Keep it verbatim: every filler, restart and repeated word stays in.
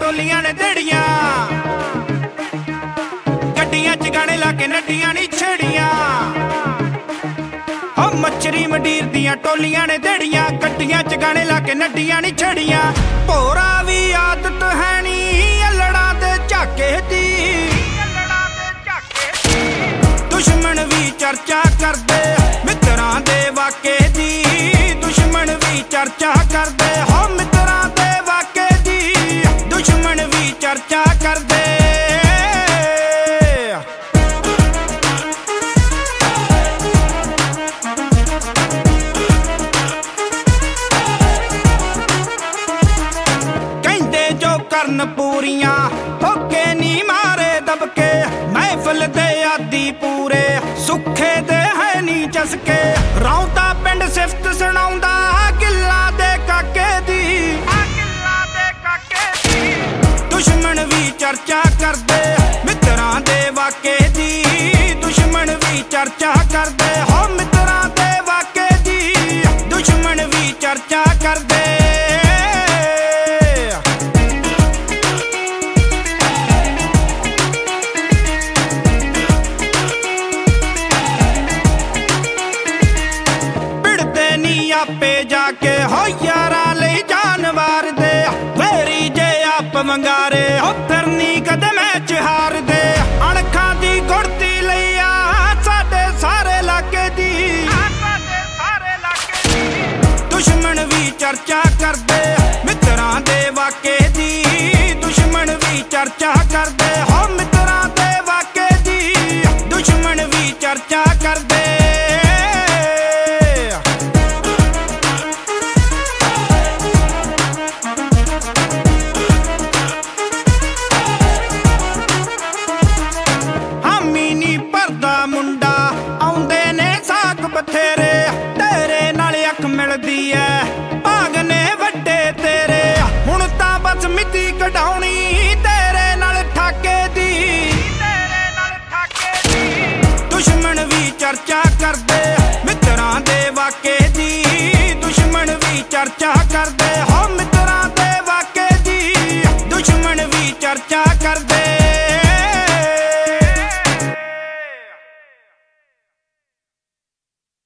टोलियां ने देड़ियां गड्डियां च गाने ला के नड्डियां नी छेड़ियां हो मच्छरी मंडीर दियां टोलियां ने देड़ियां गड्डियां च गाने ला के नड्डियां नी छेड़ियां भोरा भी आदत है नी अल्लड़ा दे झाके दी दुश्मन भी चर्चा करदे मित्रां दे वाके दी दुश्मन भी चर्चा करदे हो मित्रां दे वाके दी दुश्मन भी चर्चा करदे कहंदे जो करन पूरियां होके नी मारे दबके महफिल दे आदि पूरे सुखे दे है नी चसके रौंदा पिंड सिफत सुनाउंदा किल्ला दे काके दी दुश्मन भी चर्चा करदे मित्रां दे वाके दी दुश्मन भी चर्चा करदे हो मित्रां दे वाके दी दुश्मन भी चर्चा करदे आपे जाके हो यारा ले जानवर दे वेरी जे आप मंगारे हो फिरनी कदे मैच हार दे अणखा दी गुड़ती लिया साडे सारे लाके दी दुश्मन भी चर्चा करदे मित्रां दे वाके दी दुश्मन भी चर्चा करदे हो मित्रां दे वाके दी दुश्मन भी चर्चा करदे मुंडा आउंदे ने साक बथेरे तेरे नाल अख मिलदी ऐ भाग ने वड्डे तेरे हुण तां बस मिती कढाउणी तेरे नाल ठाके दी दुश्मन भी चर्चा करदे मित्रां दे वाके दी दुश्मन भी चर्चा करदे